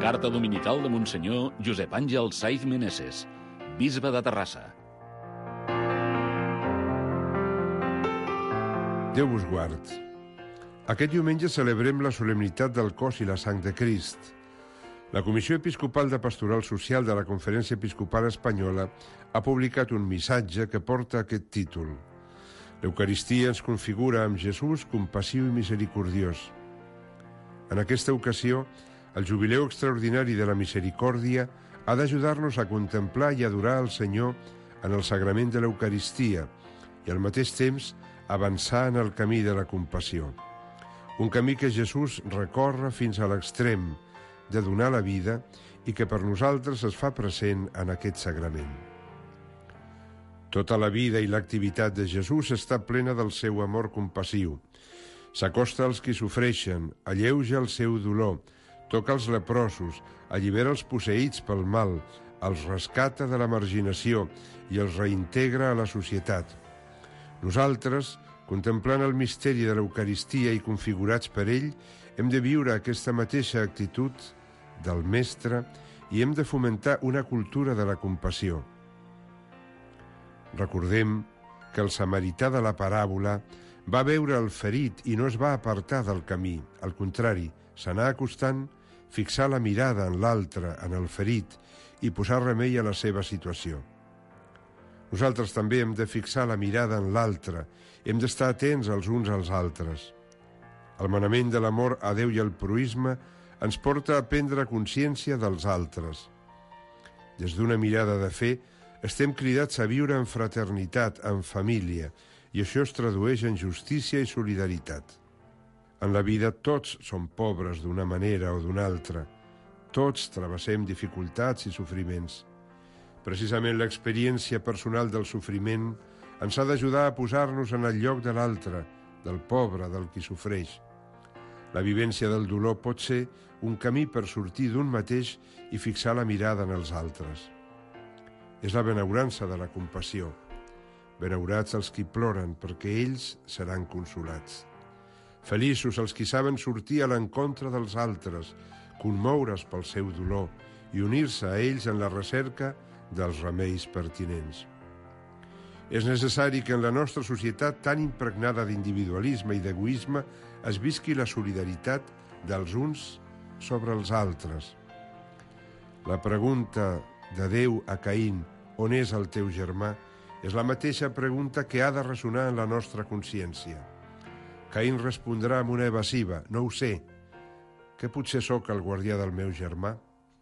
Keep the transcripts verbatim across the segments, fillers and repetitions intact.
Carta dominical de Monsenyor Josep Àngel Saiz Meneses, bisbe de Terrassa. Déu vos guard. Aquest diumenge celebrem la solemnitat del cos i la sang de Crist. La Comissió Episcopal de Pastoral Social de la Conferència Episcopal Espanyola ha publicat un missatge que porta aquest títol. L'Eucaristia ens configura amb Jesús compassiu i misericordiós. En aquesta ocasió, el Jubileu Extraordinari de la Misericòrdia ha d'ajudar-nos a contemplar i adorar el Senyor en el sagrament de l'Eucaristia i al mateix temps avançar en el camí de la compassió. Un camí que Jesús recorre fins a l'extrem de donar la vida i que per nosaltres es fa present en aquest sagrament. Tota la vida i l'activitat de Jesús està plena del seu amor compassiu. S'acosta als qui sofreixen, alleuja el seu dolor, toca els leprosos, allibera els posseïts pel mal, els rescata de la marginació i els reintegra a la societat. Nosaltres, contemplant el misteri de l'Eucaristia i configurats per ell, hem de viure aquesta mateixa actitud del Mestre i hem de fomentar una cultura de la compassió. Recordem que el samarità de la paràbola va veure el ferit i no es va apartar del camí. Al contrari, s'anà acostant, fixar la mirada en l'altre, en el ferit, i posar remei a la seva situació. Nosaltres també hem de fixar la mirada en l'altre, hem d'estar atents els uns als altres. El manament de l'amor a Déu i al proïsme ens porta a prendre consciència dels altres. Des d'una mirada de fe, estem cridats a viure en fraternitat, en família, i això es tradueix en justícia i solidaritat. En la vida tots som pobres d'una manera o d'una altra. Tots travessem dificultats i sofriments. Precisament l'experiència personal del sofriment ens ha d'ajudar a posar-nos en el lloc de l'altre, del pobre, del qui sofreix. La vivència del dolor pot ser un camí per sortir d'un mateix i fixar la mirada en els altres. És la benaurança de la compassió. Benaurats els qui ploren, perquè ells seran consolats. Feliços els qui saben sortir a l'encontre dels altres, commoure's pel seu dolor i unir-se a ells en la recerca dels remeis pertinents. És necessari que en la nostra societat tan impregnada d'individualisme i d'egoisme es visqui la solidaritat dels uns sobre els altres. La pregunta de Déu a Caín, on és el teu germà, és la mateixa pregunta que ha de ressonar en la nostra consciència. Caín respondrà amb una evasiva, no ho sé, que potser sóc el guardià del meu germà?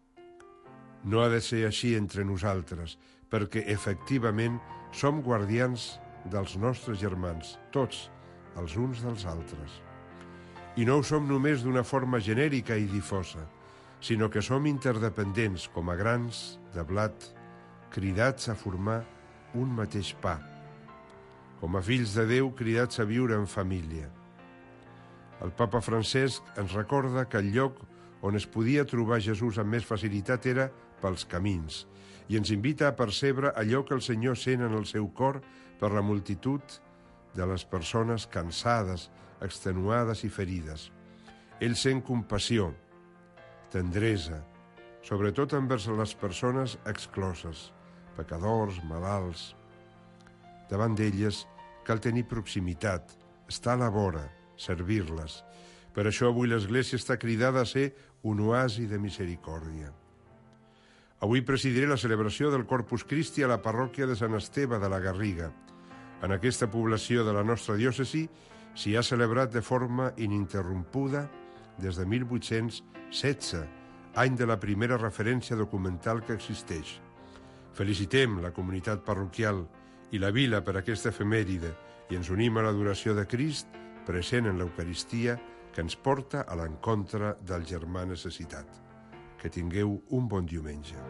No ha de ser així entre nosaltres, perquè efectivament som guardians dels nostres germans, tots, els uns dels altres. I no ho som només d'una forma genèrica i difosa, sinó que som interdependents, com a grans de blat, cridats a formar un mateix pa, com a fills de Déu cridats a viure en família. El papa Francesc ens recorda que el lloc on es podia trobar Jesús amb més facilitat era pels camins, i ens invita a percebre allò que el Senyor sent en el seu cor per la multitud de les persones cansades, extenuades i ferides. Ell sent compassió, tendresa, sobretot envers les persones excloses, pecadors, malalts. Davant d'elles cal tenir proximitat, estar a la vora, servir-les. Per això avui l'Església està cridada a ser un oasi de misericòrdia. Avui presidiré la celebració del Corpus Christi a la parròquia de Sant Esteve de la Garriga. En aquesta població de la nostra diòcesi s'hi ha celebrat de forma ininterrompuda des de mil vuit-cents setze, any de la primera referència documental que existeix. Felicitem la comunitat parroquial i la vila per aquesta efemèride i ens unim a l'adoració de Crist present en l'Eucaristia que ens porta a l'encontre del germà necessitat. Que tingueu un bon diumenge.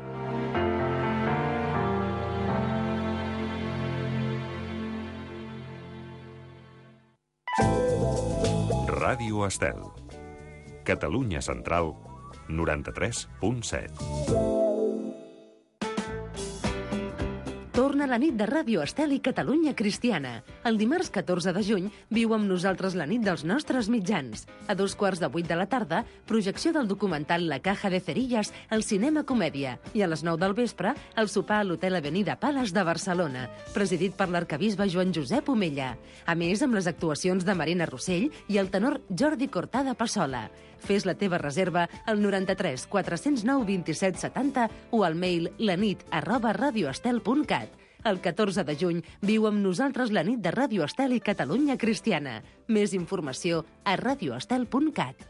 Ràdio Estel. Catalunya Central, noranta-tres punt set. Tornen la nit de Ràdio Estel i Catalunya Cristiana. El dimarts catorze de juny viu amb nosaltres la nit dels nostres mitjans. A dos quarts de vuit de la tarda, projecció del documental La Caja de Cerillas al Cinema Comèdia. I a les nou del vespre, el sopar a l'Hotel Avenida Palace de Barcelona, presidit per l'arcabisbe Joan Josep Omella. A més, amb les actuacions de Marina Rossell i el tenor Jordi Cortada Passola. Fes la teva reserva al noranta-tres quatre cents nou vint-i-set setanta o al mail lanit arroba radioestel punt cat. El catorze de juny viu amb nosaltres la nit de Ràdio Estel i Catalunya Cristiana. Més informació a radioestel punt cat.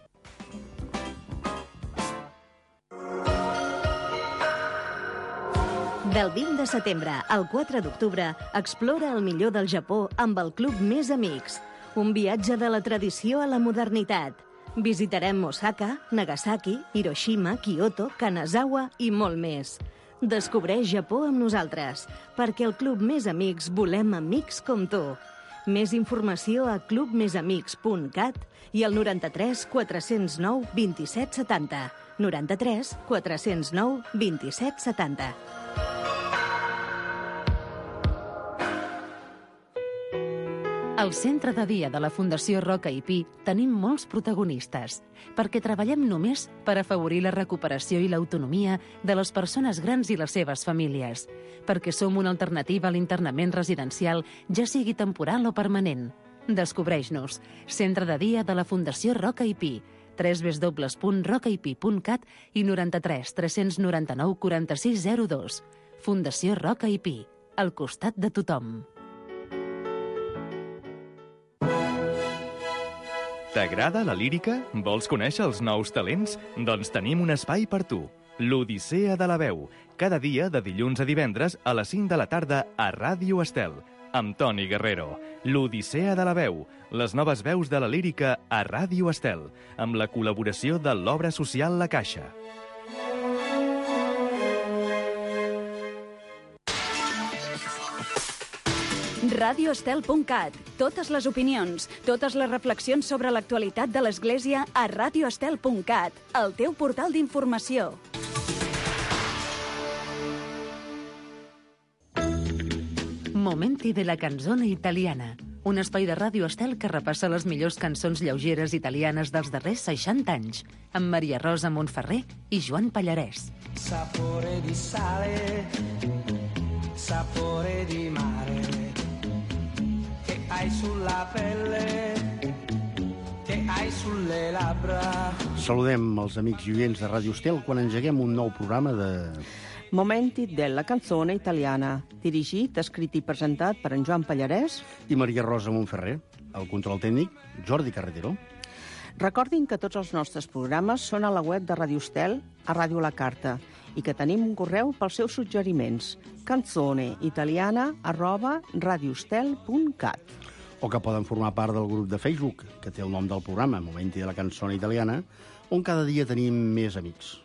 Del vint de setembre al quatre d'octubre, explora el millor del Japó amb el Club Més Amics. Un viatge de la tradició a la modernitat. Visitarem Osaka, Nagasaki, Hiroshima, Kyoto, Kanazawa i molt més. Descobreix Japó amb nosaltres, perquè al Club Més Amics volem amics com tu. Més informació a club més amics punt cat i al noranta-tres quatre cents nou vint-i-set setanta. noranta-tres quatre cents nou vint-i-set setanta. Al centre de dia de la Fundació Roca i Pi tenim molts protagonistes, perquè treballem només per afavorir la recuperació i l'autonomia de les persones grans i les seves famílies, perquè som una alternativa a l'internament residencial, ja sigui temporal o permanent. Descobreix-nos. Centre de dia de la Fundació Roca i Pi, w w w punt roca i pi punt cat i noranta-tres tres noranta-nou quaranta-sis zero dos. Fundació Roca i Pi, al costat de tothom. T'agrada la lírica? Vols conèixer els nous talents? Doncs tenim un espai per tu. L'Odissea de la Veu. Cada dia, de dilluns a divendres, a les cinc de la tarda, a Ràdio Estel. Amb Toni Guerrero. L'Odissea de la Veu. Les noves veus de la lírica a Ràdio Estel. Amb la col·laboració de l'Obra Social La Caixa. radioestel punt cat. Totes les opinions, totes les reflexions sobre l'actualitat de l'Església a radioestel punt cat, el teu portal d'informació. Momenti de la canzone italiana, un espai de Ràdio Estel que repassa les millors cançons lleugeres italianes dels darrers seixanta anys, amb Maria Rosa Montferrer i Joan Pallarès. Sapore di sale, sapore di mare, che hai sulla pelle, che hai sulle labbra. Saludem els amics i oients de Ràdio Estel quan engeguem un nou programa de... Momenti della canzone italiana, dirigit, escrit i presentat per en Joan Pallarès i Maria Rosa Montferrer. El control tècnic, Jordi Carretero. Recordin que tots els nostres programes són a la web de Ràdio Estel, a Ràdio La Carta, i que tenim un correu pels seus suggeriments, canzoneitaliana arroba radioestel punt cat. O que poden formar part del grup de Facebook, que té el nom del programa, Momenti de la cançó italiana, on cada dia tenim més amics.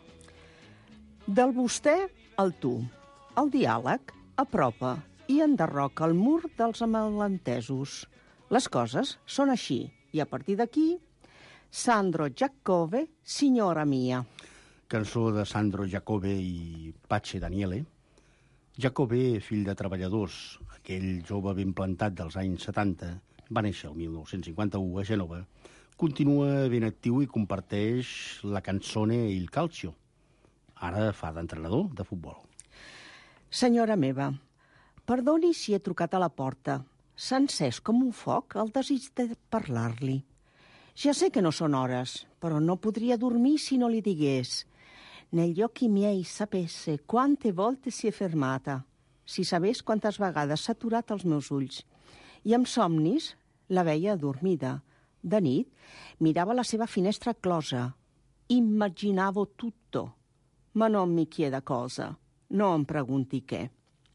Del vostè al tu. El diàleg apropa i enderroca el mur dels malentesos. Les coses són així, i a partir d'aquí, Sandro Giacobbe, signora mia. Cançó de Sandro Giacobbe i Pace Daniele. Giacobbe, fill de treballadors, aquell jove ben plantat dels anys setanta, va néixer el mil nou-cents cinquanta-u a Gènova, continua ben actiu i comparteix la canzone i el calcio. Ara fa d'entrenador de futbol. Senyora meva, perdoni si he trucat a la porta. S'ha encès com un foc el desig de parlar-li. Ja sé que no són hores, però no podria dormir si no li digués. Negli occhi miei sapesse quante volte si è fermata, si sabés quantes vegades s'ha aturat als meus ulls. I amb somnis la veia adormida. De nit mirava la seva finestra closa. Immaginavo tutto. Ma non mi chieda cosa, no em pregunti què.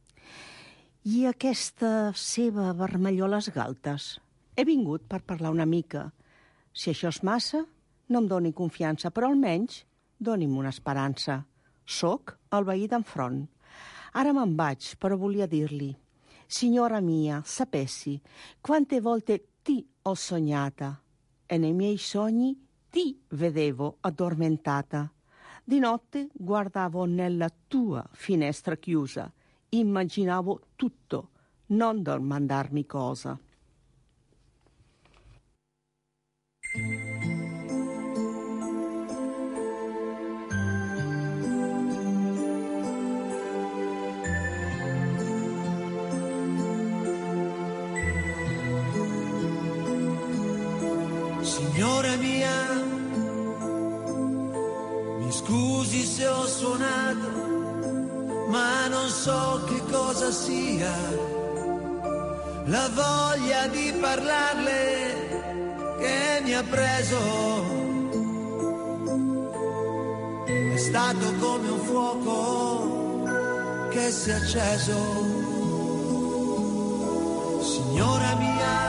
I aquesta seva vermellor a les galtes? He vingut per parlar una mica. Si això és massa, no em doni confiança, però almenys doni'm una esperança. Soc el veí d'enfront. Ara me'n vaig, però volia dir-li: signora mia, sapessi quante volte ti ho sognata e nei miei sogni ti vedevo addormentata. Di notte guardavo nella tua finestra chiusa immaginavo tutto, non domandarmi cosa. Signora mia, mi scusi se ho suonato, ma non so che cosa sia la voglia di parlarle che mi ha preso. È stato come un fuoco che si è acceso. Signora mia,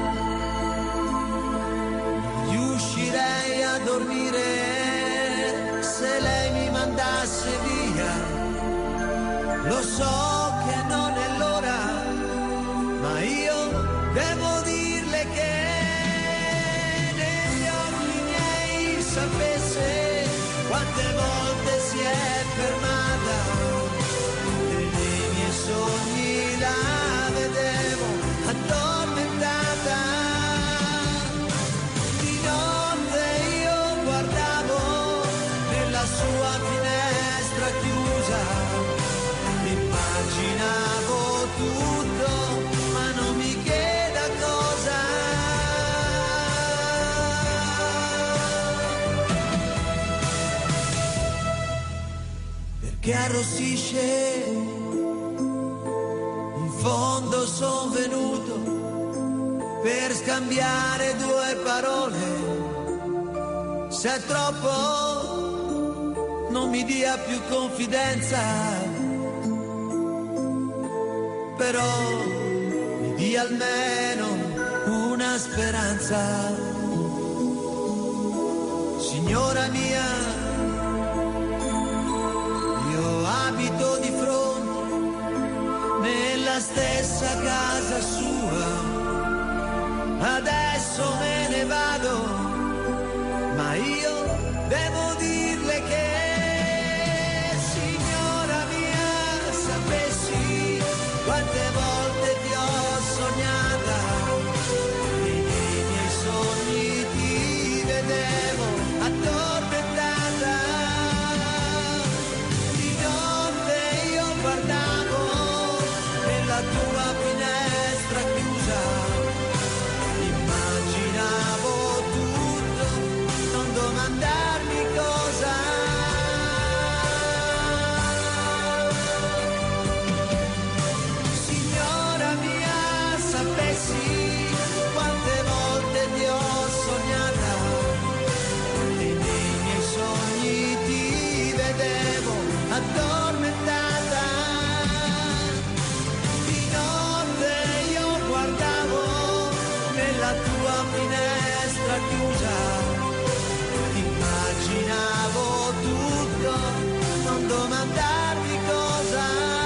riuscirei a dormire se lei mi mandasse via. Lo so che non è l'ora, ma io devo dirle che negli occhi miei sapesse quante volte si è fermata e nei miei sogni la vedevo addormentata. Di notte io guardavo nella sua finestra chiusa, immaginavo tutto, ma non mi chieda cosa. Perché arrossisce, in fondo son venuto per scambiare due parole. Se è troppo non mi dia più confidenza, però mi dia almeno una speranza. Signora mia, io abito di fronte nella stessa casa sua. Adesso me ne vado, ma io devo dirle che, signora mia, sapessi quante volte ti ho sognata e nei miei sogni ti vedevo addormentata. Di notte io guardavo nella tua finestra chiusa, immaginavo tutto, non domandarmi cosa. Signora mia, sapessi quante volte ti ho sognata e nei miei sogni ti vedevo addormentata. Di notte io guardavo nella tua finestra chiusa, immaginavo tutto, non domandarmi cosa.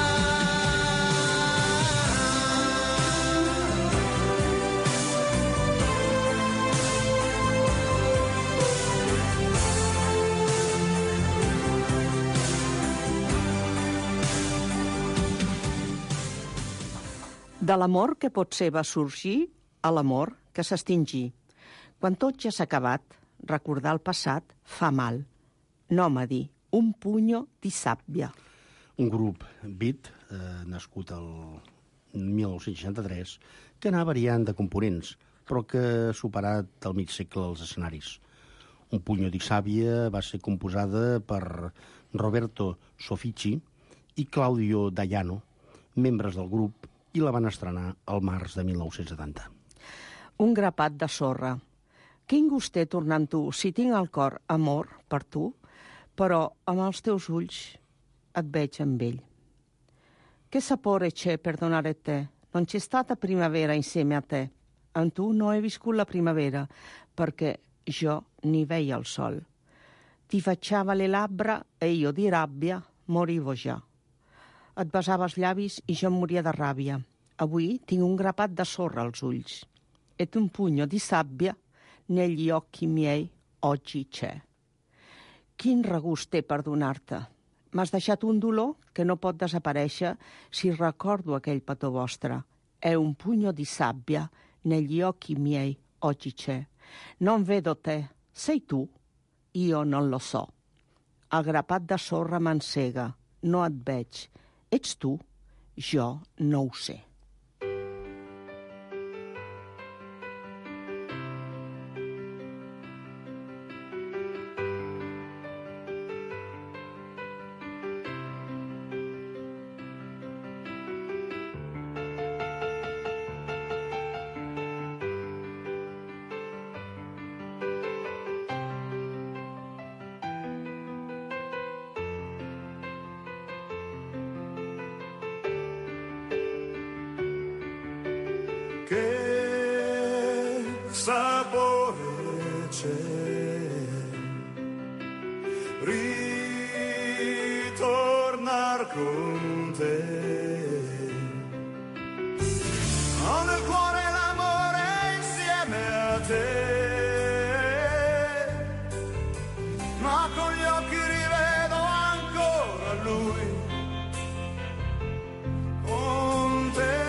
De l'amor que potser va sorgir a l'amor que s'extingí. Quan tot ja s'ha acabat, recordar el passat fa mal. Nòmadi, un puño di sàbbia. Un grup beat, eh, nascut el mil nou-cents seixanta-tres, que anava variant de components, però que ha superat el mig segle als escenaris. Un puño di sàbbia va ser composada per Roberto Soffici i Claudio Daiano, membres del grup, i la van estrenar al març de mil nou-cents setanta. Un grapat de sorra. Quin gust té tornant tu, si tinc al cor amor per tu, però amb els teus ulls et veig amb ell. Che sapore c'è per donare te? Non c'è stata primavera insieme a te. Amb tu no he viscut la primavera, perché jo ni veia il sol. Ti facciava le labbra e io di rabbia morivo già. Et besava els llavis i jo em moria de ràbia. Avui tinc un grapat de sorra als ulls. Et un pugno di sabbia negli occhi miei oggi c'è. Quin regust té per donar-te. M'has deixat un dolor che non pot desaparèixer si ricordo aquell petó vostre. È un pugno di sabbia negli occhi miei, oggi c'è. Non vedo te. Sei tu? Io non lo so. El grapat de sorra m'encega. No et veig. Ets tu? Jo no ho sé. Che sapore c'è ritornar con te. Ho nel cuore l'amore insieme a te, ma con gli occhi rivedo ancora lui. Con te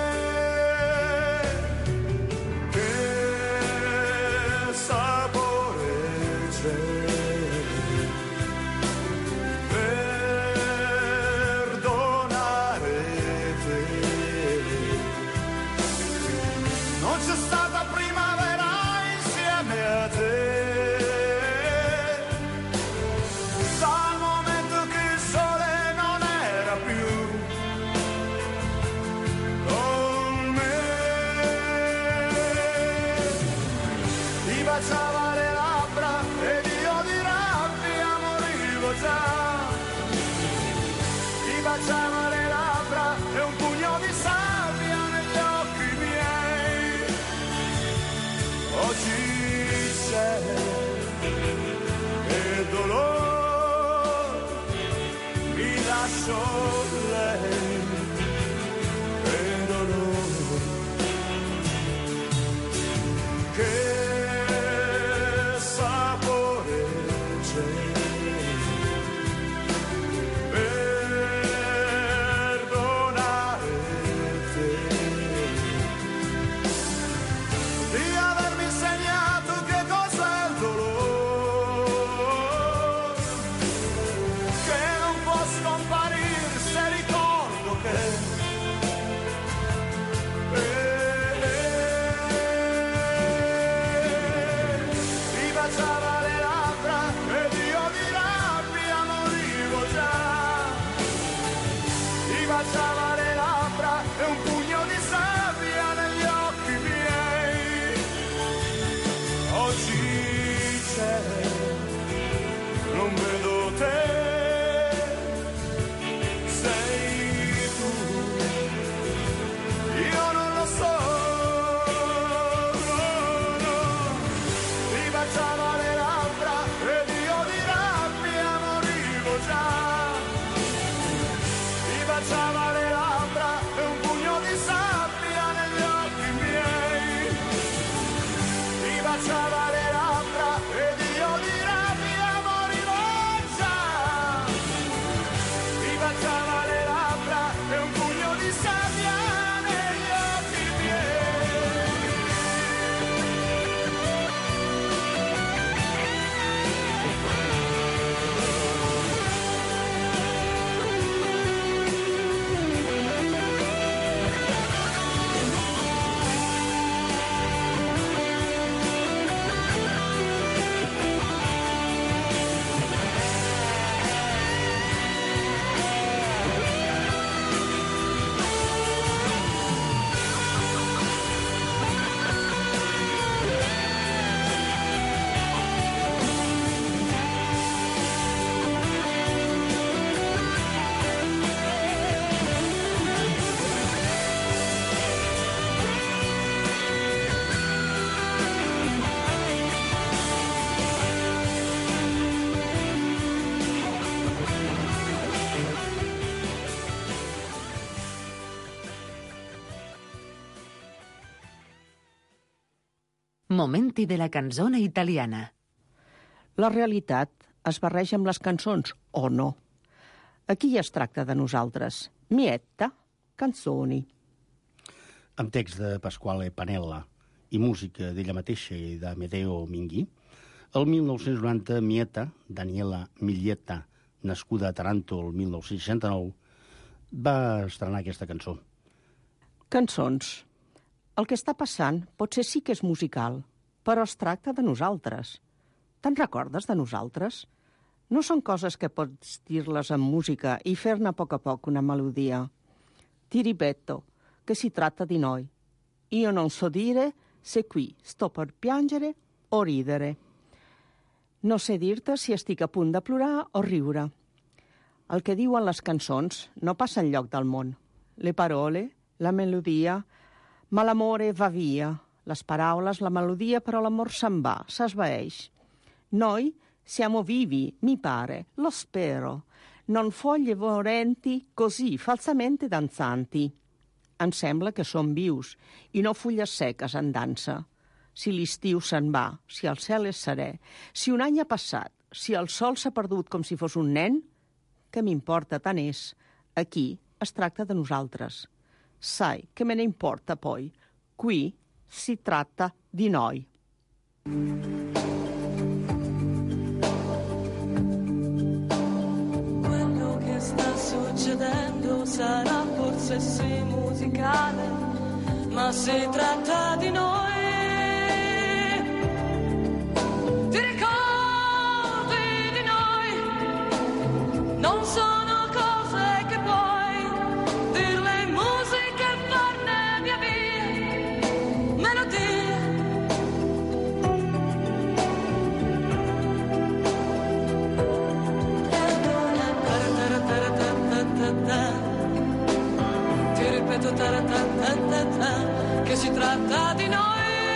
baciava le labbra ed io di rabbia morivo già. Ti baciava le labbra e un pugno di sabbia negli occhi miei. Oggi c'è e dolore, mi lascio lei e dolore. Che Momenti de la canzone italiana. La realitat es barreja amb les cançons, o no? Aquí es tracta de nosaltres. Mietta, canzoni. Amb text de Pasquale Panella i música d'ella mateixa i d'Amedeo Minghi, el mil nou-cents noranta, Mietta, Daniela Miglietta, nascuda a Taranto el mil nou-cents seixanta-nou, va estrenar aquesta cançó. Cançons. El que està passant potser sí que és musical, però es tracta de nosaltres. Te'n recordes de nosaltres? No són coses que pots dir-les en música i fer-ne a poc a poc una melodia. Ti ripeto che si tratta di noi. Io non so dire se qui sto per piangere o ridere. No sé dir-te si estic a punt de plorar o riure. El que diuen les cançons no passa enlloc del món. Le parole, la melodia, ma l'amore va via. Les paraules, la melodia, però l'amor se'n va, s'esvaeix. Noi siamo vivi, mi pare, lo spero, non foglie morenti così falsamente danzanti. Em sembla que som vius i no fulles seques en dansa. Si l'estiu se'n va, si el cel és serè, si un any ha passat, si el sol s'ha perdut com si fos un nen, què m'importa tant és? Aquí es tracta de nosaltres. Sai, che me ne importa poi? Qui si tratta di noi. Quello che sta succedendo sarà forse sì musicale, ma si tratta di noi. Ti ricordi di noi? Non sono cose che puoi dirle in musica e farne via via melodie. Ti ripeto, che si tratta di noi.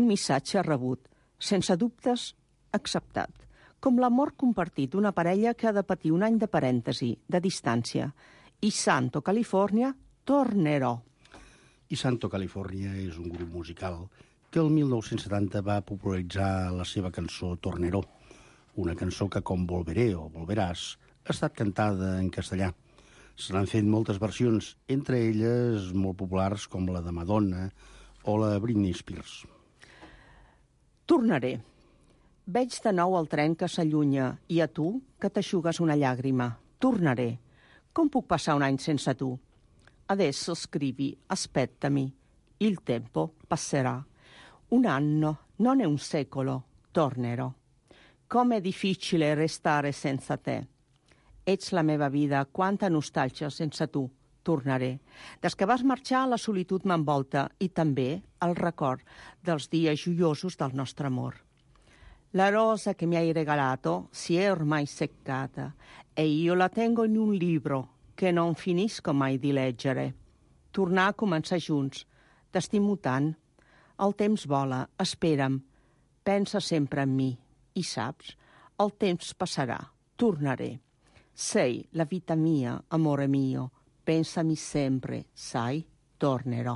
missatge rebut, sense dubtes acceptat, com l'amor compartit d'una parella que ha de patir un any de parèntesi, de distància. I Santo California, tornerò. I Santo California és un grup musical que el mil nou-cents setanta va popularitzar la seva cançó Tornerò, una cançó que, com Volveré o Volveràs, ha estat cantada en castellà. Se n'han fet moltes versions, entre elles molt populars com la de Madonna o la de Britney Spears. Tornaré. Veig de nou el tren que s'allunya i a tu que t'aixugues una llàgrima. Tornaré. Com puc passar un any sense tu? Adesso scrivi, aspettami. Il tempo passerà. Un anno, non è un secolo. Tornerò. Com'è difficile restare senza te. Ets la meva vida, quanta nostàlgia sense tu. Tornaré. Des que vas marxar, la solitud m'envolta i també el record dels dies joiosos del nostre amor. La rosa che mi hai regalato si è ormai seccata e io la tengo in un libro che non finisco mai di leggere. Tornar a començar junts. T'estimo tant. El temps vola. Espera'm. Pensa sempre en mi. I saps, el temps passarà. Tornaré. Sei la vita mia, amore mio. Pensami sempre, sai, tornerò.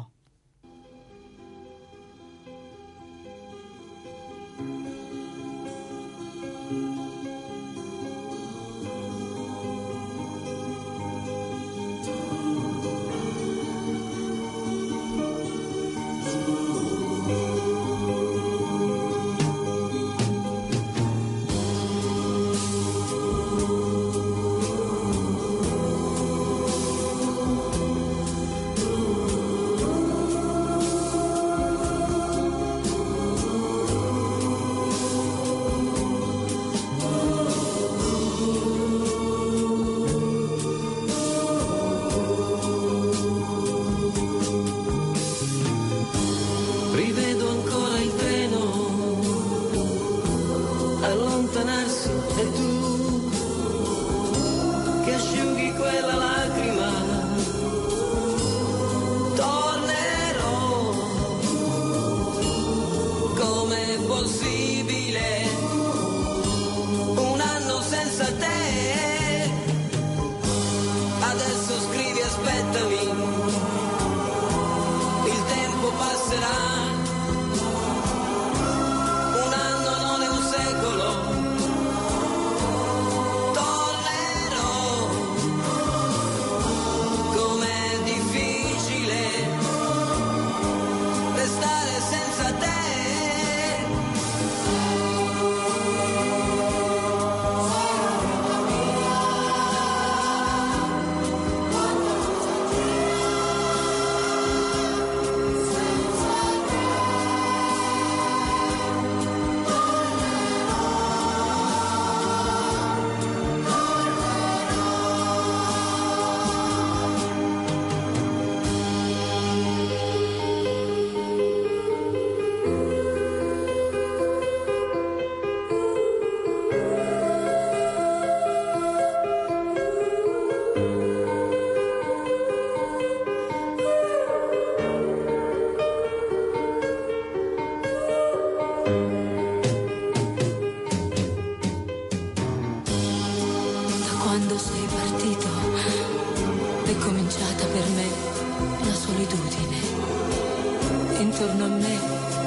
Intorno a me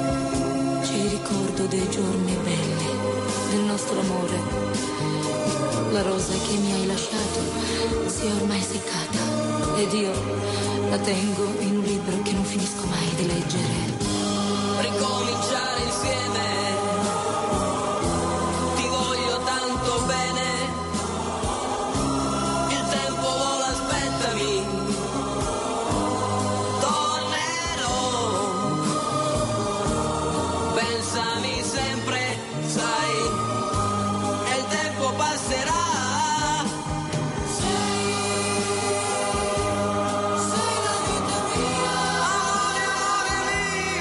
c'è il ricordo dei giorni belli, del nostro amore. La rosa che mi hai lasciato si è ormai seccata ed io la tengo in un libro che non finisco mai di leggere. Ricominciare insieme, ti voglio tanto bene, il tempo vola, aspettami. Pensami sempre, sai, e il tempo passerà. Sei, sei la vita mia, amore, amore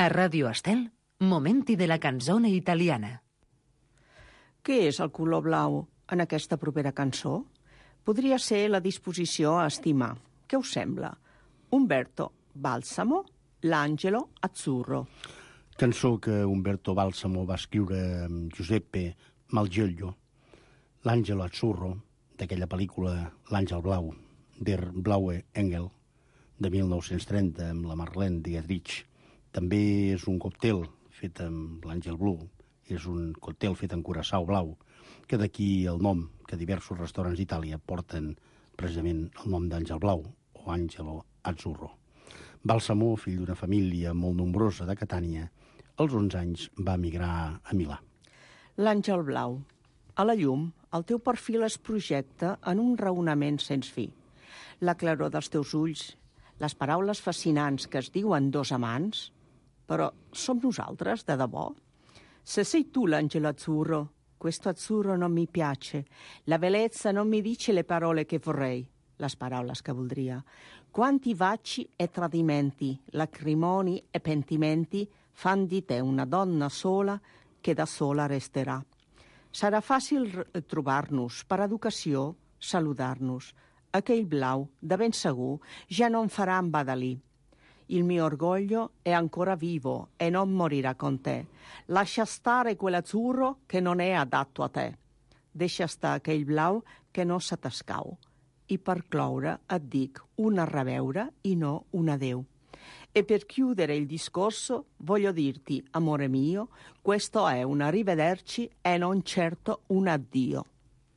A Radio Estel, momenti de la canzone italiana. Què és el color blau en aquesta propera cançó? Podria ser la disposició a estimar. Què us sembla? Umberto Balsamo, L'Angelo Azzurro. Cançó que Umberto Balsamo va escriure amb Giuseppe Malgioglio. L'Angelo Azzurro, d'aquella pel·lícula L'Àngel Blau, Der Blaue Engel, de mil nou-cents trenta, amb la Marlene Dietrich. També és un còctel fet amb l'Àngel Blu. És un còctel fet amb curaçao blau, que d'aquí el nom que diversos restaurants d'Itàlia porten precisament el nom d'Àngel Blau o Angelo Azzurro. Balsamo, fill d'una família molt nombrosa de Catània, als onze anys va emigrar a Milà. L'Àngel Blau. A la llum, el teu perfil es projecta en un raonament sens fi. La claror dels teus ulls, les paraules fascinants que es diuen dos amants, però som nosaltres, de debò? Se sei tu l'angelo azzurro, questo azzurro non mi piace, la bellezza non mi dice le parole che vorrei, les paraules que voldria. Quanti baci e tradimenti, lacrimoni e pentimenti fan di te una donna sola che da sola resterà. Serà fàcil trobar-nos, per educació, saludar-nos. Aquell blau, de ben segur, ja no em farà embadalir. Il mio orgoglio è ancora vivo e non morirà con te. Lascia stare quell'azzurro che non è adatto a te. Deixa estar aquell blau que no se t'escau. I per cloure et dic una reveure i no un adeu. E per chiudere il discorso voglio dirti, amore mio, questo è un arrivederci e non certo un addio.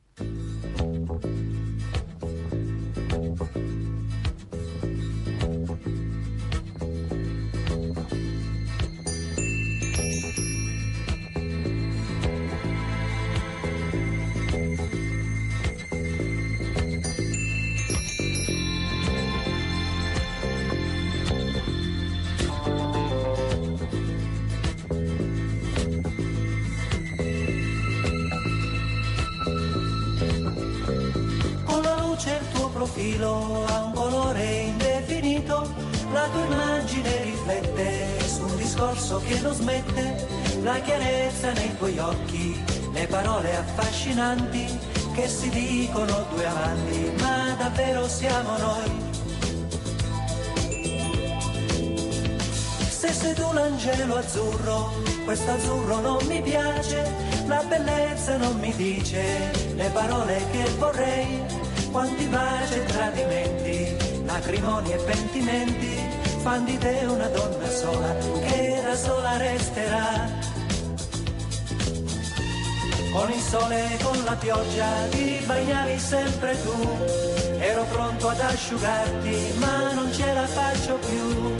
Profilo ha un colore indefinito, la tua immagine riflette su un discorso che non smette, la chiarezza nei tuoi occhi, le parole affascinanti che si dicono due amanti, ma davvero siamo noi. Se sei tu l'angelo azzurro, questo azzurro non mi piace, la bellezza non mi dice le parole che vorrei. Quanti baci e tradimenti, lacrimoni e pentimenti, fan di te una donna sola, che da sola resterà. Con il sole e con la pioggia ti bagnavi sempre tu, ero pronto ad asciugarti, ma non ce la faccio più.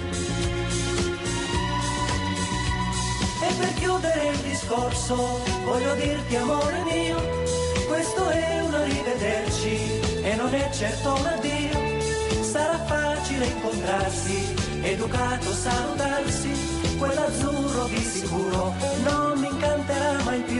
E per chiudere il discorso, voglio dirti, amore mio, questo è un arrivederci e non è certo un addio. Sarà facile incontrarsi, educato salutarsi, quell'azzurro di sicuro non mi incanterà mai più.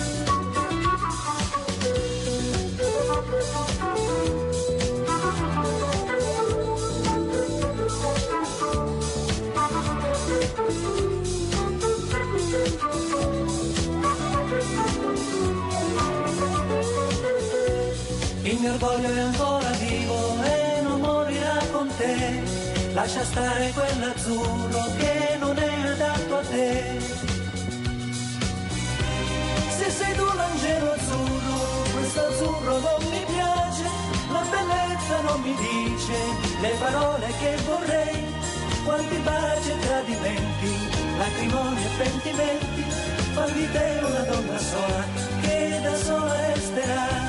Il mio orgoglio è ancora vivo e non morirà con te. Lascia stare quell'azzurro che non è adatto a te. Se sei tu l'angelo azzurro, questo azzurro non mi piace, la bellezza non mi dice le parole che vorrei. Quanti baci e tradimenti, lacrimoni e pentimenti, fan di te una donna sola che da sola resterà.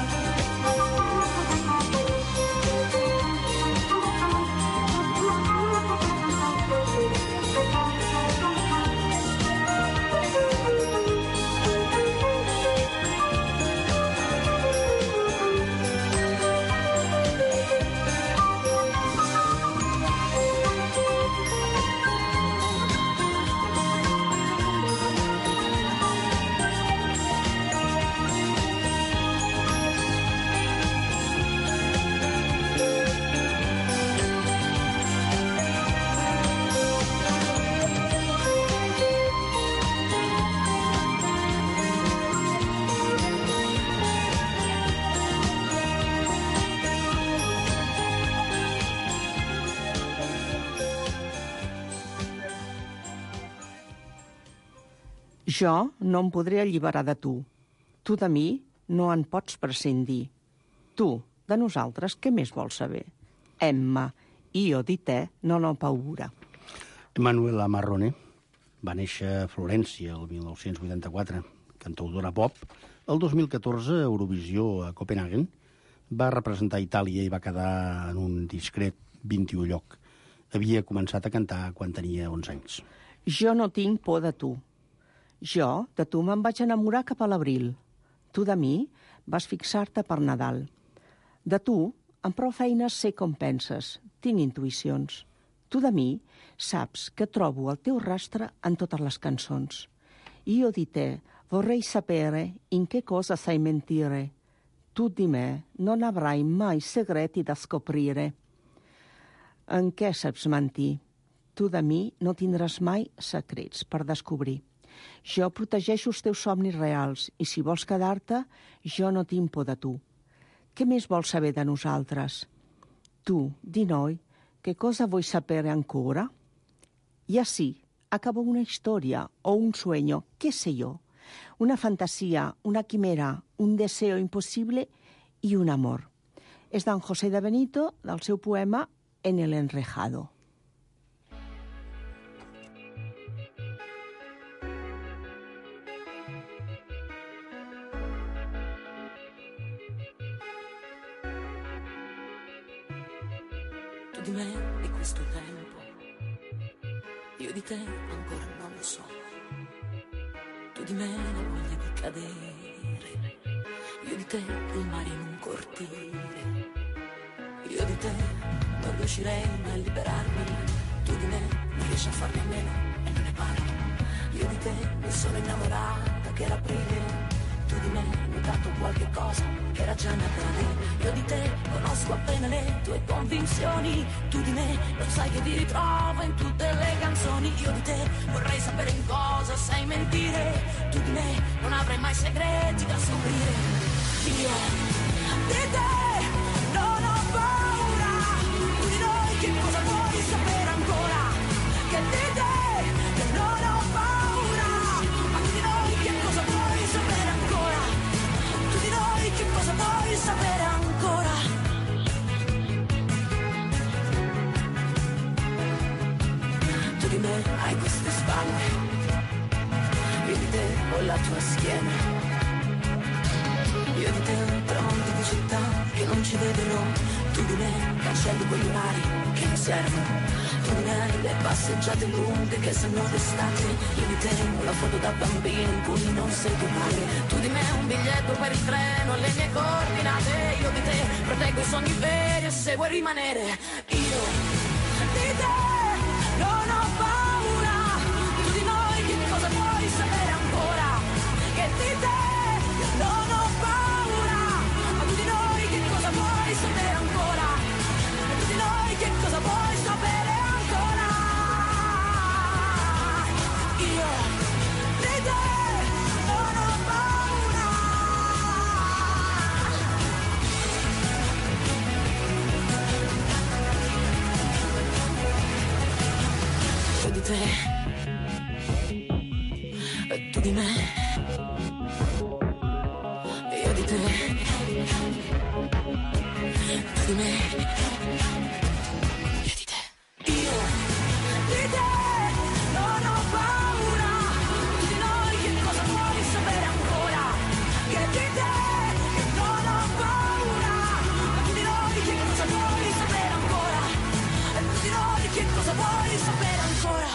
Jo no em podré alliberar de tu. Tu de mi no en pots prescindir. Tu, de nosaltres, què més vols saber? Emma, io di te non ho paura. Manuela Marrone va néixer a Florència el mil nou-cents vuitanta-quatre, cantautora pop. El dos mil catorze, a Eurovisió a Copenhagen, va representar Itàlia i va quedar en un discret vint-i-u lloc. Havia començat a cantar quan tenia onze anys. Jo no tinc por de tu. Jo de tu me'n vaig enamorar cap a l'abril. Tu de mi vas fixar-te per Nadal. De tu, amb prou feines sé com penses, tinc intuïcions. Tu de mi saps que trobo el teu rastre en totes les cançons. Io di te vorrei sapere in che cosa sai mentire. Tu di me non avrai mai segreti da scoprire. En què saps mentir? Tu de mi no tindràs mai secrets per descobrir. Jo protegeixo els teus somnis reals i si vols quedar-te, jo no tinc por de tu. Què més vols saber de nosaltres? Tu, di noi, che cosa vuoi sapere ancora? Y así acabó una historia o un sueño, qué sé yo, una fantasía, una quimera, un deseo imposible y un amor. És d'en José de Benito, del seu poema En el enrejado. Tu di me e questo tempo, io di te ancora non lo so. Tu di me la voglia di cadere, io di te il mare in un cortile. Io di te non riuscirei mai a liberarmi, tu di me non riesci a farne a meno e non ne parlo. Io di te mi sono innamorata che era aprile, tu di me mi hai dato qualche cosa che era già Natale. Io di te conosco appena le tue convinzioni, tu di me lo sai che ti ritrovo in tutte le canzoni. Io di te vorrei sapere in cosa sai mentire, tu di me non avrai mai segreti da scoprire. Io di te non ho paura, tu di noi che cosa vuoi sapere ancora? Che di te che non ho paura, ma tu di noi che cosa vuoi sapere ancora? Tu di noi che cosa vuoi sapere ancora? Tu di me hai queste spalle, io di te ho la tua schiena. Io di te tramonti di città che non ci vedono, tu di me cancelli quegli orari che non servono, tu di me le passeggiate lunghe che sanno d'estate. Io di te una foto da bambino in cui non sei tu madre, tu di me un biglietto per il treno alle mie coordinate. Io di te proteggo i sogni veri e se vuoi rimanere. Io di te non ho paura, tu di noi che cosa vuoi sapere ancora? Che di te non ho paura, ma tu di noi che cosa vuoi sapere ancora? Tu di noi che cosa vuoi sapere ancora? Io di te non ho paura. Io di te, e tu di me. Io di te, tu di me, io di te. Io di te non ho paura, tu di noi che cosa vuoi sapere ancora? Che di te non ho paura, ma tu di noi che cosa vuoi sapere ancora? E tu di noi che cosa vuoi sapere ancora?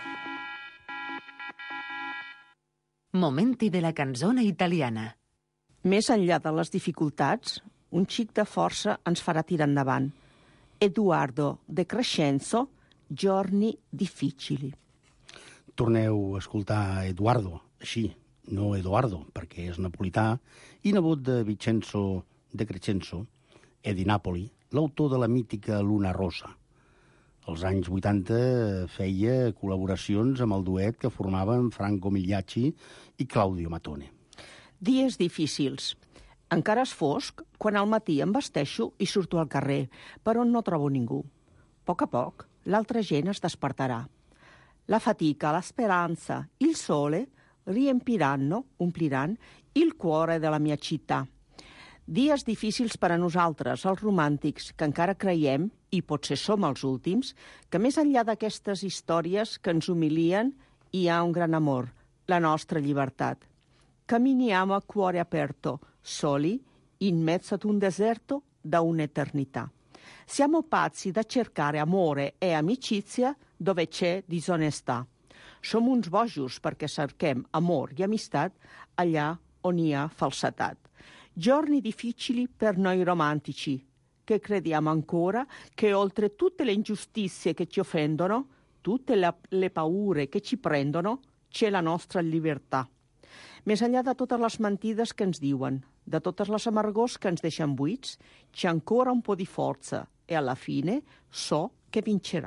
Momenti de la canzona italiana. Més enllà de les dificultats, un xic de força ens farà tirar endavant. Eduardo de Crescenzo, Giorni difficili. Torneu a escoltar Eduardo, així, no Eduardo, perquè és napolità, i nebot de Vincenzo de Crescenzo, e di Napoli, l'autor de la mítica Luna Rosa. Als anys vuitanta feia col·laboracions amb el duet que formaven Franco Migliacci i Claudio Matone. Dies difícils. Encara és fosc quan al matí em vesteixo i surto al carrer, per on no trobo ningú. A poc a poc, l'altra gent es despertarà. La fatica, la speranza, il sole riempiranno, ompliran, il cuore de la mia città. Dies difícils per a nosaltres, els romàntics, que encara creiem, i potser som els últims, que més enllà d'aquestes històries que ens humilien, hi ha un gran amor, la nostra llibertat. Camminiamo a cuore aperto, soli, in mezzo ad un deserto da un'eternità. Siamo pazzi da cercare amore e amicizia dove c'è disonestà. Som uns bojos perquè cerquem amor i amistat allà on hi ha falsetat. Giorni difficili per noi romantici, che crediamo ancora che oltre tutte le ingiustizie che ci offendono, tutte le, le paure che ci prendono, c'è la nostra libertà. Més enllà de totes les mentides que ens diuen, de totes les amargors que ens deixen buits, c'è ancora un po' di forza e alla fine so che vincerà.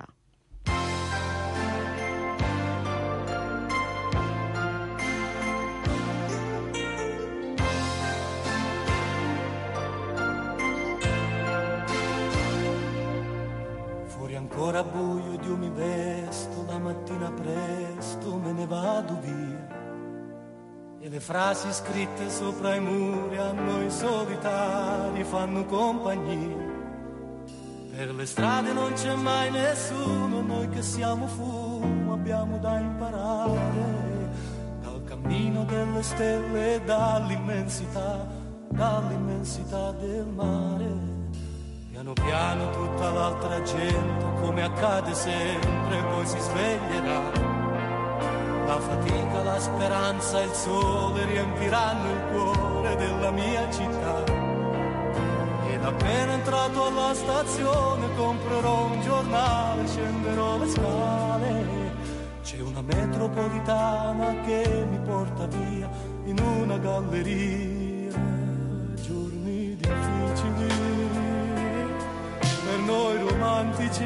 Ancora buio ed io mi vesto, la mattina presto me ne vado via. E le frasi scritte sopra i muri a noi solitari fanno compagnia. Per le strade non c'è mai nessuno, noi che siamo fumo abbiamo da imparare. Dal cammino delle stelle e dall'immensità, dall'immensità del mare. Piano piano tutta l'altra gente, come accade sempre, poi si sveglierà. La fatica, la speranza e il sole riempiranno il cuore della mia città. Ed appena entrato alla stazione comprerò un giornale, scenderò le scale. C'è una metropolitana che mi porta via in una galleria. Giorni difficili per noi romantici,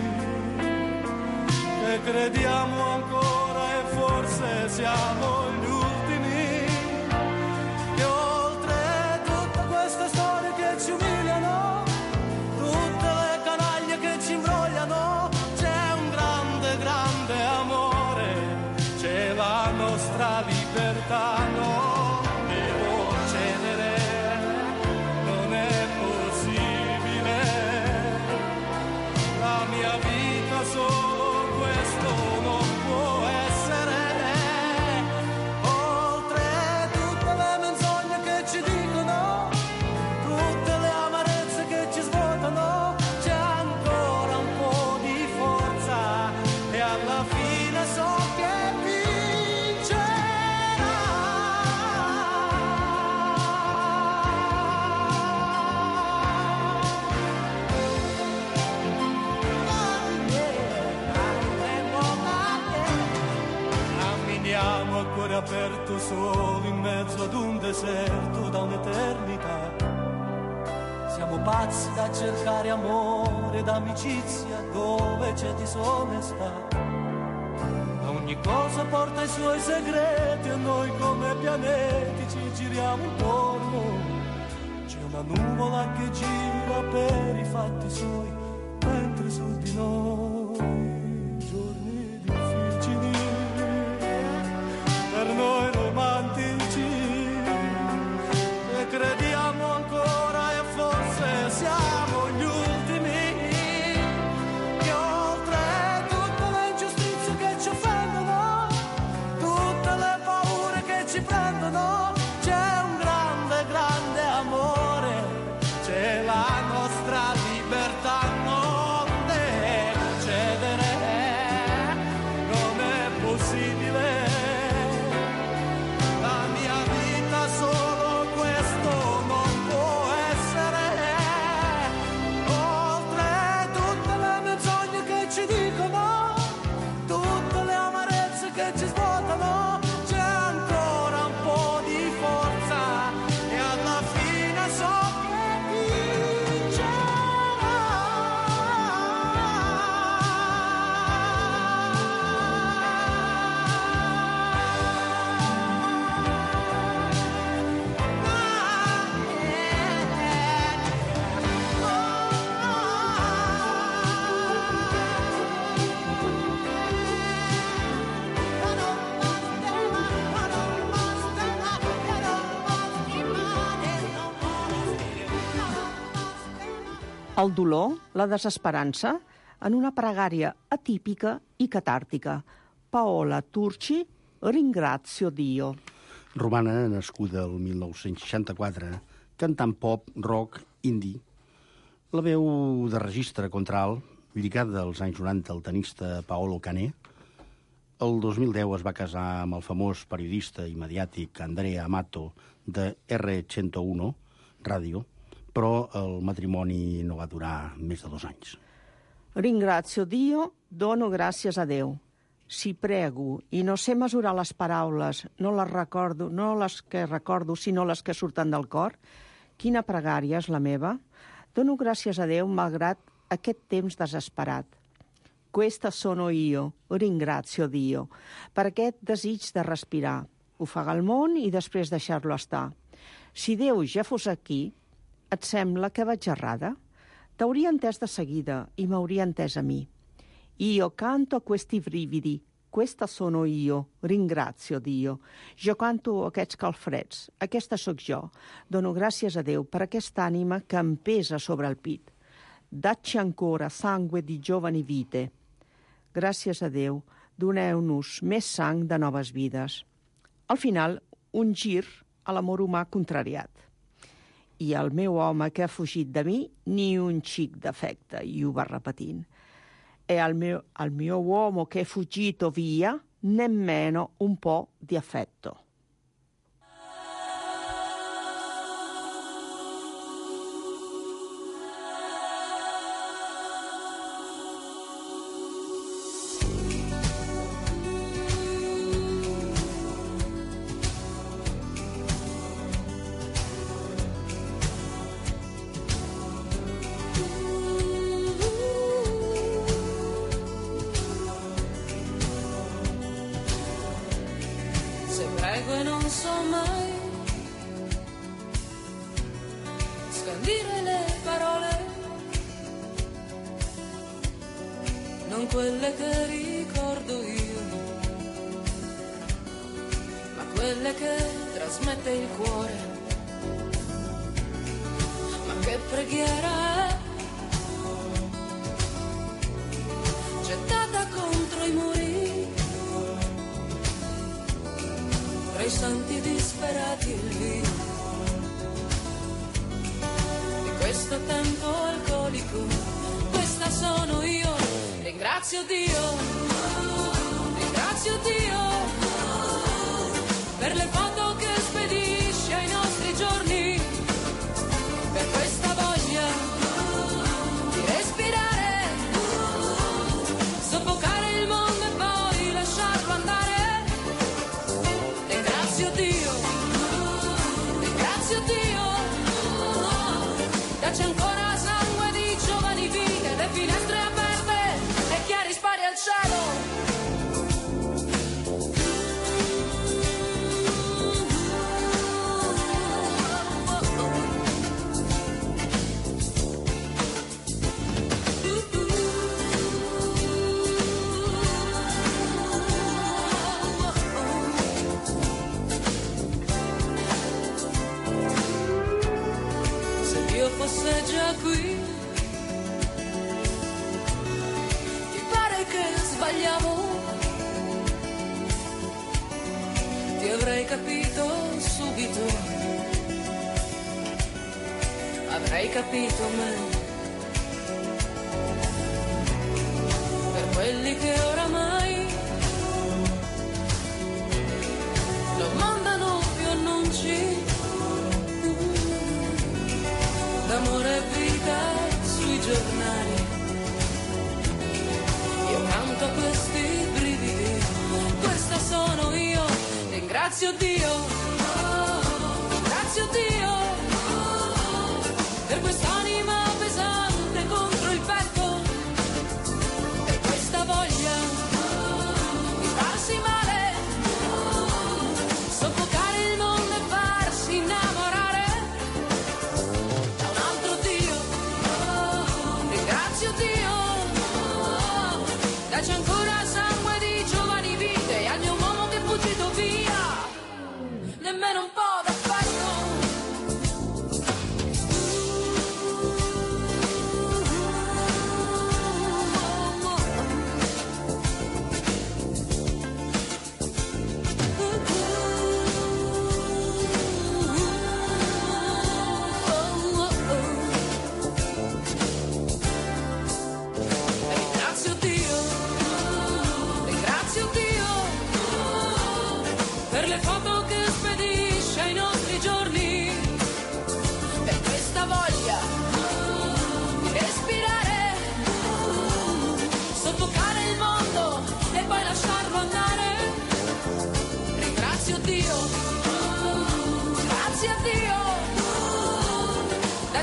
che crediamo ancora e forse siamo gli ultimi, che oltre tutte queste storie che ci umiliano, tutte le canaglie che ci imbrogliano, c'è un grande, grande amore, c'è la nostra libertà, no? Aperto solo in mezzo ad un deserto da un'eternità. Siamo pazzi da cercare amore ed amicizia dove c'è disonestà. Ogni cosa porta i suoi segreti e noi come pianeti ci giriamo intorno. C'è una nuvola che gira per i fatti suoi mentre su di noi giorni difficili per noi romantici, e crediamo ancora e forse siamo gli ultimi, che oltre tutte le ingiustizie che ci offendono, tutte le paure che ci prendono, c'è un grande, grande amore, c'è la nostra libertà, non deve cedere. El dolor, la desesperança, en una pregària atípica i catàrtica. Paola Turci, Ringrazio Dio. Romana, nascuda el mil nou-cents seixanta-quatre, cantant pop, rock, indie. La veu de registre contralt, lligada als anys noranta al tenista Paolo Cané. El dos mil deu es va casar amb el famós periodista i mediàtic Andrea Amato de erre cent u Ràdio, però el matrimoni no va durar més de dos anys. Ringrazio Dio, dono gràcies a Déu. Si prego i no sé mesurar les paraules, no les recordo, no les que recordo, sinó les que surten del cor, quina pregària és la meva? Dono gràcies a Déu malgrat aquest temps desesperat. Questa sono io, ringrazio Dio, per aquest desig de respirar, ofegar el món i després deixar-lo estar. Si Déu ja fos aquí, et sembla que vaig errada? T'hauria entès de seguida i m'hauria entès a mi. Io canto questi brividi, questa sono io, ringrazio Dio. Jo canto aquests calfreds, aquesta sóc jo. Dono gràcies a Déu per aquesta ànima que em pesa sobre el pit. Dacci ancora sangue di giovani vite. Gràcies a Déu, doneu-nos més sang de noves vides. Al final, un gir a l'amor humà contrariat. I el meu home che ha fugit de mi, ni un xic d'afecte, i ho va repetint. E al mio, al mio uomo che è fuggito via nemmeno un po' di affetto. E non so mai scandire le parole, non quelle che ricordo io, ma quelle che trasmette il cuore. Ma che preghiera è gettata contro i muri tra i santi disperati il vino di questo tempo alcolico. Questa sono io, ringrazio Dio, ringrazio Dio per le foto che spedisce ai nostri giorni, per questa voglia di respirare, soffocare il mondo e poi lasciarlo andare. Ringrazio Dio, ringrazio Dio, dacci ancora sangue di giovani vite, le finestre aperte e chiari spari al cielo. Fosse già qui, ti pare che sbagliamo? Ti avrei capito subito, avrei capito me, per quelli che oramai non mandano più annunci d'amore e vita sui giornali. Io canto questi brividi, questa sono io, ringrazio Dio, ringrazio Dio per quest'anima pesante contro il petto, per questa voglia di farsi male, soffocare il mondo e farsi innamorare. Dacci ancora sangue di giovani vite e al mio uomo che è fuggito via.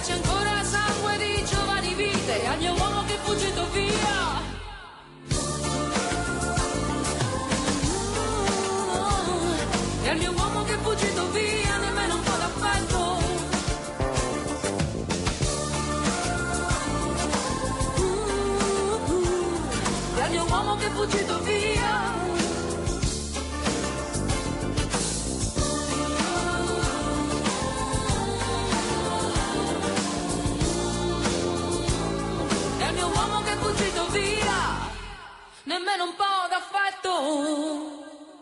piace ancora sangue di giovani vite, al mio uomo che è fuggito via. E al mio uomo che è fuggito via, nemmeno un po' d'affetto. E al mio uomo che è fuggito via. Nemmeno un po' d'affetto.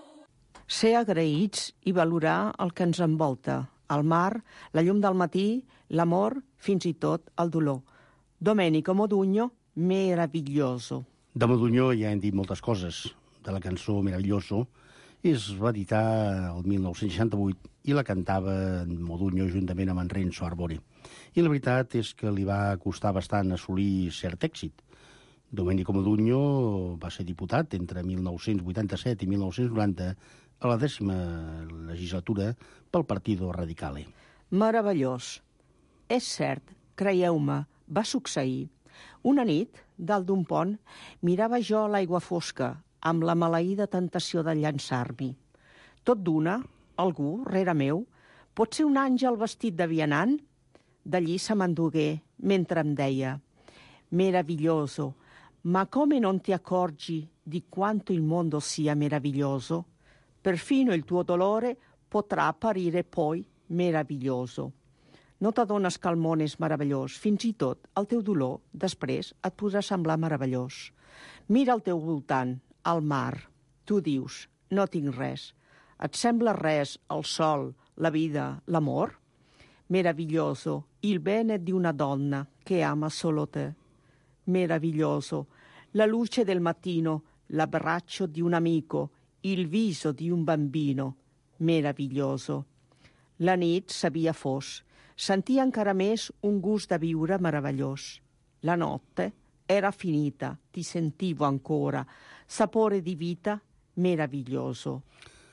Ser agraïts i valorar el que ens envolta, el mar, la llum del matí, l'amor, fins i tot el dolor. Domenico Modugno, Meraviglioso. De Modugno ja hem dit moltes coses. De la cançó Meraviglioso es va editar el mil nou-cents seixanta-vuit i la cantava Modugno juntament amb en Renzo Arbore. I la veritat és que li va costar bastant assolir cert èxit. Domenico Modugno va ser diputat entre mil nou-cents vuitanta-set i mil nou-cents noranta a la dècima legislatura pel Partido Radicale. Meravellós. És cert, creieu-me, va succeir. Una nit, dalt d'un pont, mirava jo l'aigua fosca, amb la maleïda tentació de llançar-m'hi. Tot d'una, algú, rere meu, pot ser un àngel vestit de vianant? D'allí se m'endugué, mentre em deia: Meraviglioso, ma come non ti accorgi di quanto il mondo sia meraviglioso? Perfino il tuo dolore potrà apparire poi meraviglioso. No t'adones que el món és meravellós, fins i tot el teu dolor després et podrà semblar meravellós. Mira al teu voltant, al mar. Tu dius, no tinc res. Et sembla res el sol, la vida, l'amor? Meraviglioso, il bene di una donna che ama solo te. Meraviglioso, la luce del mattino, l'abbraccio di un amico, il viso di un bambino. Meraviglioso. La nit sabia fos, sentia encara més un gust de viure meravellós. La notte era finita, ti sentivo ancora, sapore di vita meraviglioso.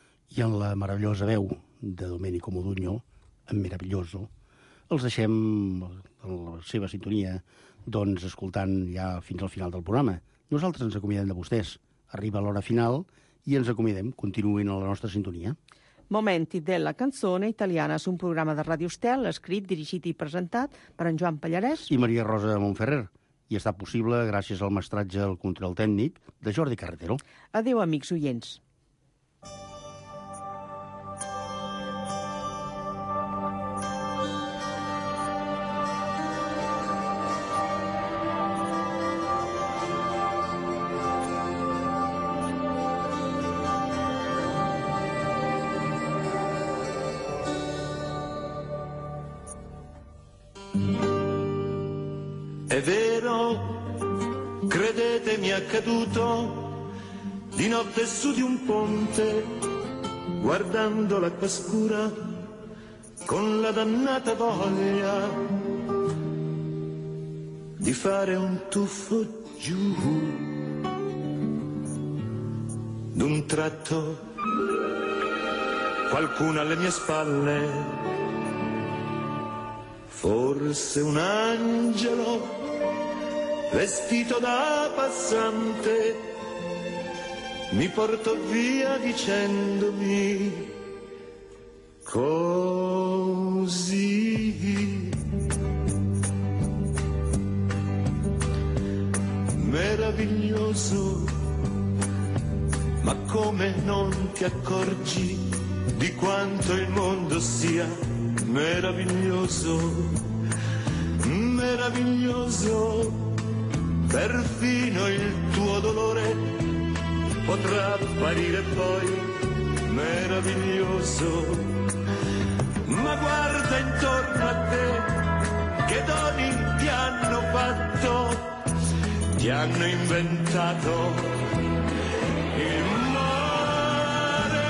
I en la meravellosa veu de Domenico Modugno, en Meraviglioso, els deixem en la seva sintonia, doncs escoltant ja fins al final del programa. Nosaltres ens acomidem de vostès. Arriba l'hora final i ens acomidem. Continuïn a la nostra sintonia. Momenti della canzone italiana és un programa de Ràdio Estel, escrit, dirigit i presentat per en Joan Pallarès i Maria Rosa Montferrer. I està possible gràcies al mestratge al control tècnic de Jordi Carretero. Adéu, amics oients. È vero, credetemi, è accaduto di notte su di un ponte, guardando l'acqua scura con la dannata voglia di fare un tuffo giù. D'un tratto qualcuno alle mie spalle, forse un angelo vestito da passante, mi portò via dicendomi così. Meraviglioso, ma come non ti accorgi di quanto il mondo sia meraviglioso, meraviglioso. Perfino il tuo dolore potrà apparire poi meraviglioso. Ma guarda intorno a te, che doni ti hanno fatto, ti hanno inventato il mare.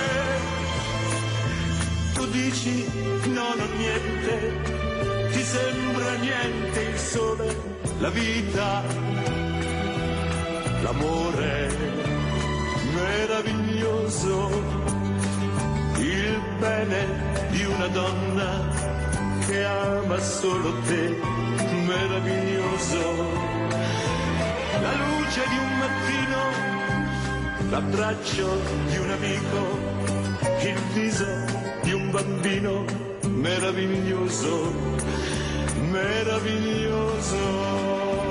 Tu dici no, non niente, ti sembra niente il sole, la vita, l'amore meraviglioso, il bene di una donna che che ama solo te, meraviglioso. La luce di un mattino, l'abbraccio di un amico, il viso di un bambino, meraviglioso, meraviglioso.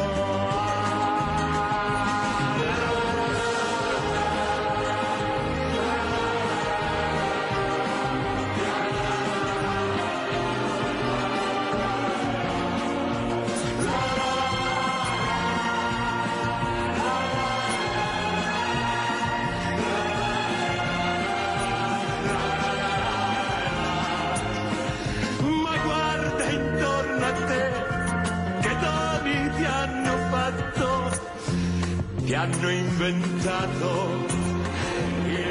Ti hanno inventato il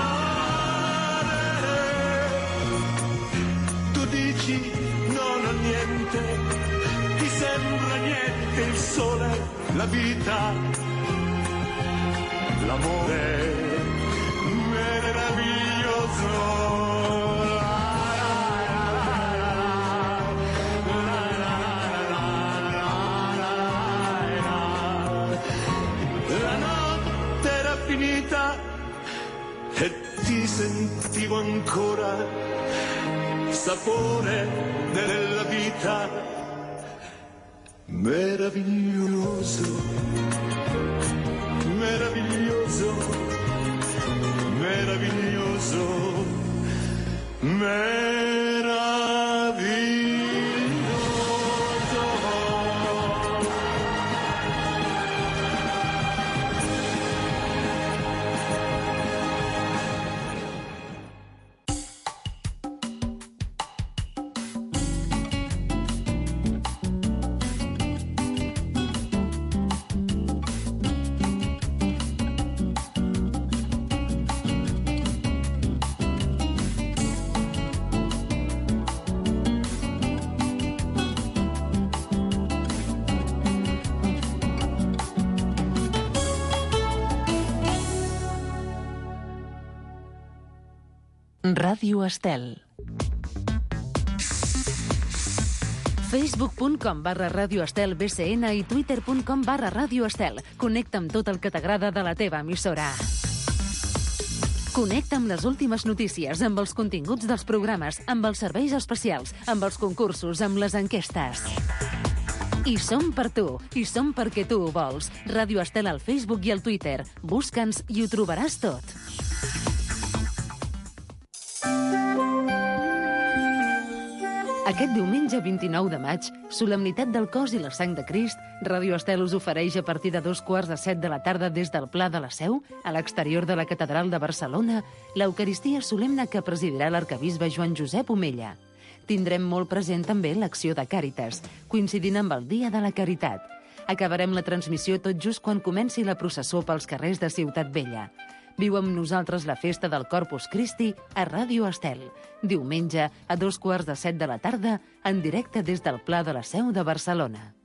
mare. Tu dici non ho niente, ti sembra niente il sole, la vita, l'amore meraviglioso. E ti sentivo ancora sapore della vita, meraviglioso, meraviglioso, meraviglioso, meraviglioso. Ràdio Estel. Facebook.com barra Ràdio Estel B C N i Twitter.com barra Ràdio Estel. Connecta amb tot el que t'agrada de la teva emissora. Connecta amb les últimes notícies, amb els continguts dels programes, amb els serveis especials, amb els concursos, amb les enquestes. I som per tu, i som perquè tu ho vols. Ràdio Estel al Facebook i al Twitter. Busca'ns i ho trobaràs tot. Aquest diumenge vint-i-nou de maig, solemnitat del cos i la sang de Crist, Ràdio Estel us ofereix a partir de dos quarts de set de la tarda des del Pla de la Seu, a l'exterior de la Catedral de Barcelona, l'Eucaristia solemne que presidirà l'arquebisbe Joan Josep Omella. Tindrem molt present també l'acció de Càritas, coincidint amb el Dia de la Caritat. Acabarem la transmissió tot just quan comenci la processó pels carrers de Ciutat Vella. Viu amb nosaltres la festa del Corpus Christi a Ràdio Estel. Diumenge, a dos quarts de set de la tarda, en directe des del Pla de la Seu de Barcelona.